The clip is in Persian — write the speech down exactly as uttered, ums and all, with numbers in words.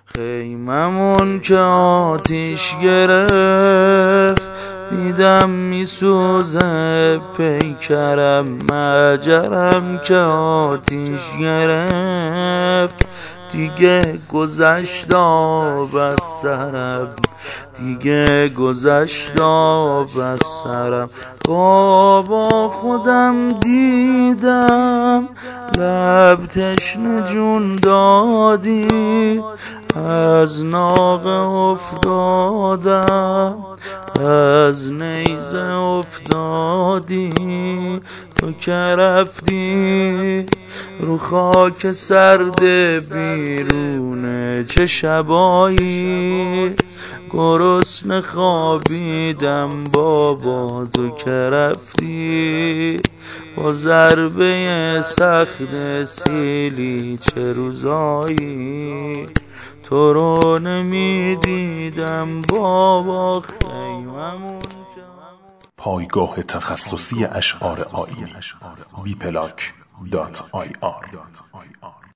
خیممون که آتیش گرفت دیدم میسوزه پیکرم، مجرم که آتیش گرفت دیگه گذشت آب از سرم، دیگه گذشت آب از سرم. بابا خودم دیدم لب تشنه جون دادی، از ناقه افتادم از نیزه افتادی، تو که رفتی رو خاک سرد بیرونه، چه شبایی گرسنه خوابیدم بابا، تو که رفتی با ضربه سخت سیلی، چه روزایی تو رو نمیدیدم بابا. خیممون پایگاه تخصصی اشعار آیینی بی پلاک دات آی آر